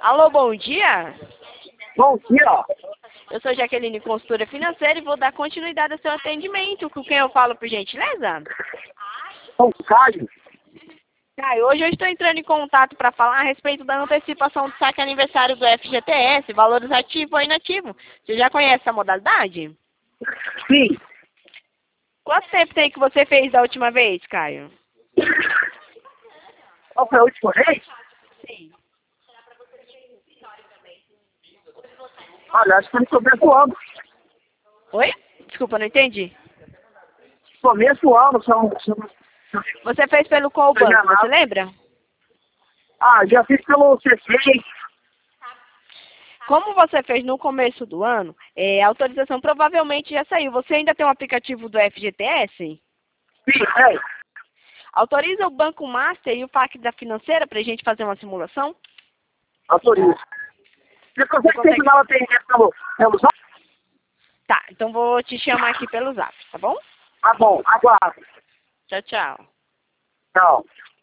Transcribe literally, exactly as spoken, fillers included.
Alô, bom dia. Bom dia. Eu sou Jaqueline, consultora financeira, e vou dar continuidade ao seu atendimento. Com quem eu falo, por gentileza? Bom, Caio. Caio, hoje eu estou entrando em contato para falar a respeito da antecipação do saque aniversário do F G T S, valores ativo ou inativo. Você já conhece essa modalidade? Sim. Quanto tempo tem que você fez da última vez, Caio? Qual foi a última vez? Sim. Olha, acho que no começo do ano. Oi? Desculpa, não entendi. Começo do ano, são... são... Você fez pelo qual banco, você lembra? Ah, já fiz pelo C C. Como você fez no começo do ano, é, a autorização provavelmente já saiu. Você ainda tem um aplicativo do F G T S? Sim, é. Autoriza o Banco Master e o F A Q da financeira para a gente fazer uma simulação? Autorizo. Você consegue terminar o atendimento pelo, pelo zap? Tá, então vou te chamar aqui pelo zap, tá bom? Tá bom, aguardo. Tchau, tchau. Tchau.